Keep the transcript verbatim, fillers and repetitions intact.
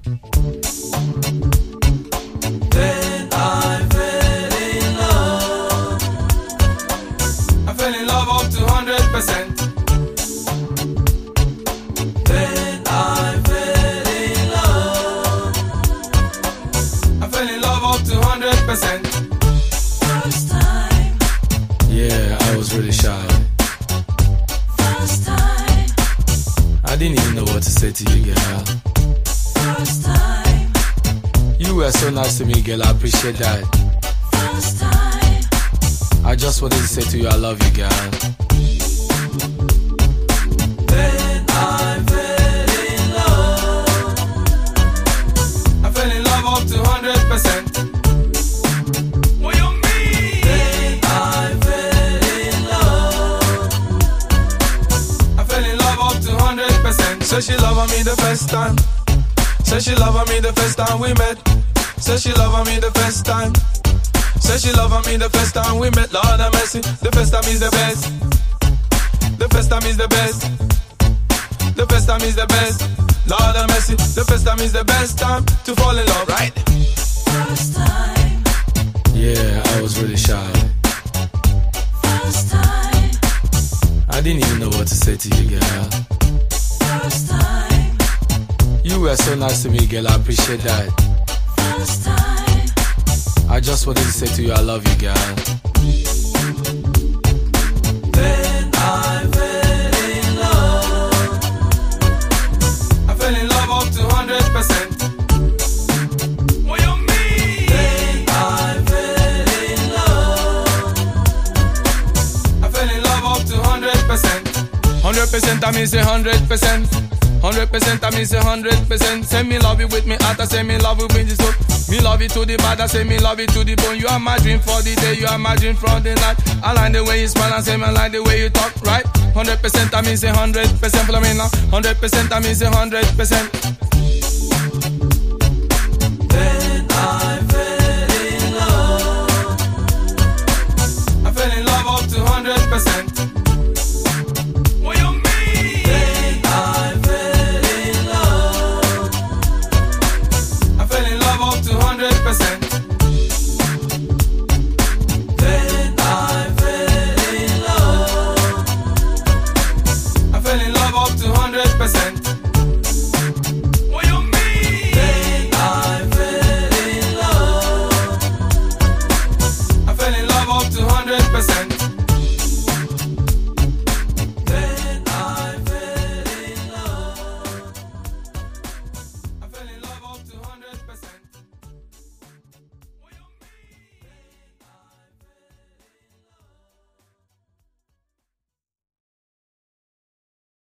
Then I fell in love. I fell in love up to one hundred percent. Then I fell in love. I fell in love up to one hundred percent. First time. Yeah, I was really shy. First time. I didn't even know what to say to you, girl. First time. You were so nice to me, girl, I appreciate that. First time. I just wanted to say to you, I love you, girl. Then I fell in love. I fell in love up to one hundred percent. What you mean? Then I fell in love. I fell in love up to one hundred percent. So she loved me the first time. Said she loved me the first time we met. Said she loved me the first time. Said she loved me the first time we met. Lord have mercy, the first time is the best. The first time is the best. The first time is the best. Lord have mercy, the first time is the best time to fall in love, right? First time. Yeah, I was really shy. First time. I didn't even know what to say to you, girl. First time. You were so nice to me, girl, I appreciate that. First time. I just wanted to say to you, I love you, girl. Then I fell in love. I fell in love up to one hundred percent. What you mean? Then I fell in love. I fell in love up to one hundred percent. one hundred percent, I mean say one hundred percent. one hundred percent, I mean say one hundred percent. Say me love you with me heart, I say me love you with the soul. Me love you to the bad, I say me love you to the bone. You are my dream for the day, you are my dream for the night. I like the way you smile, I say me like the way you talk, right? one hundred percent, I mean say one hundred percent. Follow me now. one hundred percent, I mean say one hundred percent.